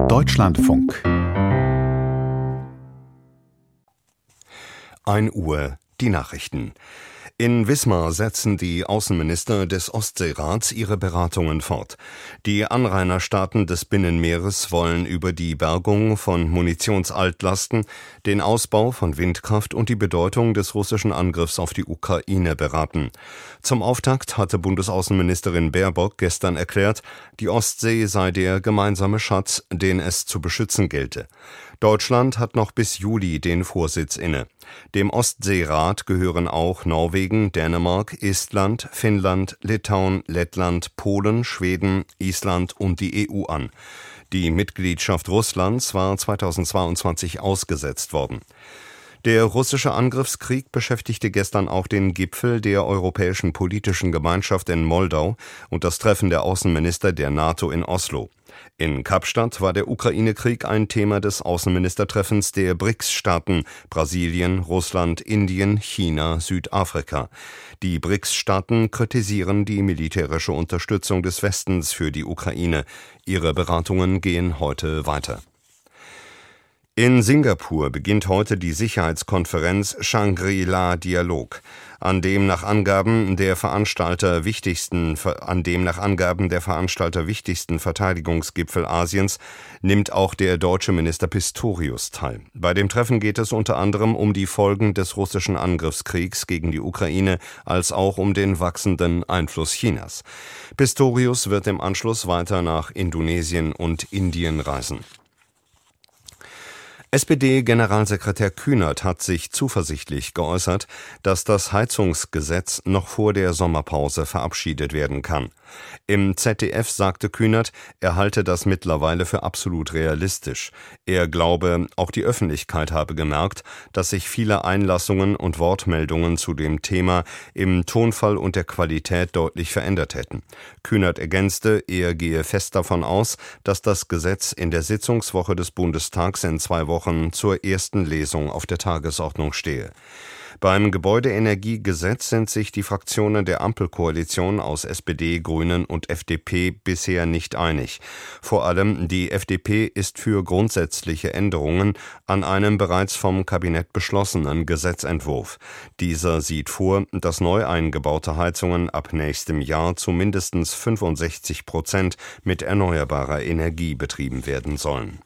Deutschlandfunk 1 Uhr, die Nachrichten. In Wismar setzen die Außenminister des Ostseerats ihre Beratungen fort. Die Anrainerstaaten des Binnenmeeres wollen über die Bergung von Munitionsaltlasten, den Ausbau von Windkraft und die Bedeutung des russischen Angriffs auf die Ukraine beraten. Zum Auftakt hatte Bundesaußenministerin Baerbock gestern erklärt, die Ostsee sei der gemeinsame Schatz, den es zu beschützen gelte. Deutschland hat noch bis Juli den Vorsitz inne. Dem Ostseerat gehören auch Norwegen, Dänemark, Estland, Finnland, Litauen, Lettland, Polen, Schweden, Island und die EU an. Die Mitgliedschaft Russlands war 2022 ausgesetzt worden. Der russische Angriffskrieg beschäftigte gestern auch den Gipfel der Europäischen Politischen Gemeinschaft in Moldau und das Treffen der Außenminister der NATO in Oslo. In Kapstadt war der Ukraine-Krieg ein Thema des Außenministertreffens der BRICS-Staaten Brasilien, Russland, Indien, China, Südafrika. Die BRICS-Staaten kritisieren die militärische Unterstützung des Westens für die Ukraine. Ihre Beratungen gehen heute weiter. In Singapur beginnt heute die Sicherheitskonferenz Shangri-La Dialog, an dem nach Angaben der Veranstalter wichtigsten Verteidigungsgipfel Asiens nimmt auch der deutsche Minister Pistorius teil. Bei dem Treffen geht es unter anderem um die Folgen des russischen Angriffskriegs gegen die Ukraine, als auch um den wachsenden Einfluss Chinas. Pistorius wird im Anschluss weiter nach Indonesien und Indien reisen. SPD-Generalsekretär Kühnert hat sich zuversichtlich geäußert, dass das Heizungsgesetz noch vor der Sommerpause verabschiedet werden kann. Im ZDF sagte Kühnert, er halte das mittlerweile für absolut realistisch. Er glaube, auch die Öffentlichkeit habe gemerkt, dass sich viele Einlassungen und Wortmeldungen zu dem Thema im Tonfall und der Qualität deutlich verändert hätten. Kühnert ergänzte, er gehe fest davon aus, dass das Gesetz in der Sitzungswoche des Bundestags in 2 Wochen zur ersten Lesung auf der Tagesordnung stehe. Beim Gebäudeenergiegesetz sind sich die Fraktionen der Ampelkoalition aus SPD, Grünen und FDP bisher nicht einig. Vor allem die FDP ist für grundsätzliche Änderungen an einem bereits vom Kabinett beschlossenen Gesetzentwurf. Dieser sieht vor, dass neu eingebaute Heizungen ab nächstem Jahr zu mindestens 65% mit erneuerbarer Energie betrieben werden sollen.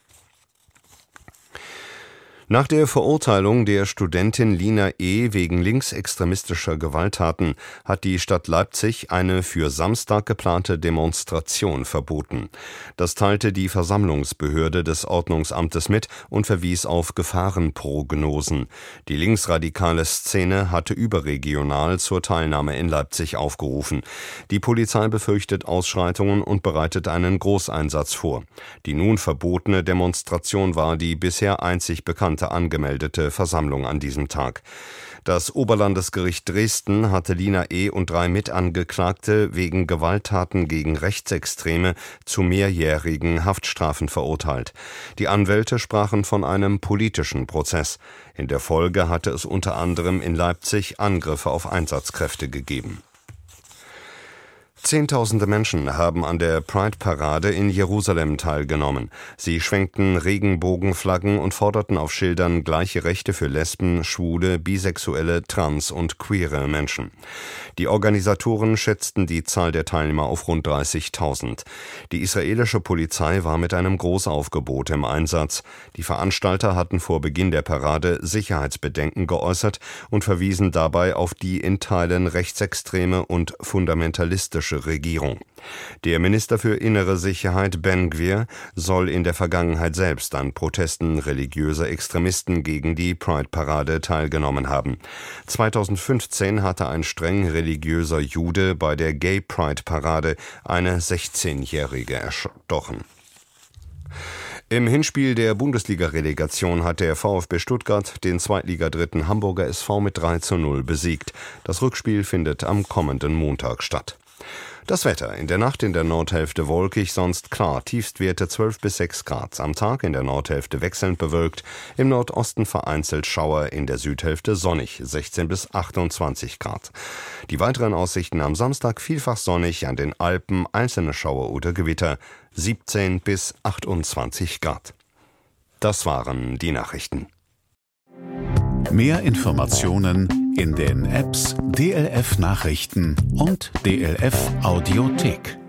Nach der Verurteilung der Studentin Lina E. wegen linksextremistischer Gewalttaten hat die Stadt Leipzig eine für Samstag geplante Demonstration verboten. Das teilte die Versammlungsbehörde des Ordnungsamtes mit und verwies auf Gefahrenprognosen. Die linksradikale Szene hatte überregional zur Teilnahme in Leipzig aufgerufen. Die Polizei befürchtet Ausschreitungen und bereitet einen Großeinsatz vor. Die nun verbotene Demonstration war die bisher einzig bekannte angemeldete Versammlung an diesem Tag. Das Oberlandesgericht Dresden hatte Lina E. und 3 Mitangeklagte wegen Gewalttaten gegen Rechtsextreme zu mehrjährigen Haftstrafen verurteilt. Die Anwälte sprachen von einem politischen Prozess. In der Folge hatte es unter anderem in Leipzig Angriffe auf Einsatzkräfte gegeben. Zehntausende Menschen haben an der Pride-Parade in Jerusalem teilgenommen. Sie schwenkten Regenbogenflaggen und forderten auf Schildern gleiche Rechte für Lesben, Schwule, Bisexuelle, Trans- und queere Menschen. Die Organisatoren schätzten die Zahl der Teilnehmer auf rund 30.000. Die israelische Polizei war mit einem Großaufgebot im Einsatz. Die Veranstalter hatten vor Beginn der Parade Sicherheitsbedenken geäußert und verwiesen dabei auf die in Teilen rechtsextreme und fundamentalistische Regierung. Der Minister für Innere Sicherheit Ben Gvir soll in der Vergangenheit selbst an Protesten religiöser Extremisten gegen die Pride-Parade teilgenommen haben. 2015 hatte ein streng religiöser Jude bei der Gay Pride-Parade eine 16-Jährige erstochen. Im Hinspiel der Bundesliga-Relegation hat der VfB Stuttgart den Zweitligadritten Hamburger SV mit 3:0 besiegt. Das Rückspiel findet am kommenden Montag statt. Das Wetter: In der Nacht in der Nordhälfte wolkig, sonst klar, Tiefstwerte 12 bis 6 Grad. Am Tag in der Nordhälfte wechselnd bewölkt, im Nordosten vereinzelt Schauer, in der Südhälfte sonnig, 16 bis 28 Grad. Die weiteren Aussichten: am Samstag vielfach sonnig, an den Alpen einzelne Schauer oder Gewitter, 17 bis 28 Grad. Das waren die Nachrichten. Mehr Informationen in den Apps DLF Nachrichten und DLF Audiothek.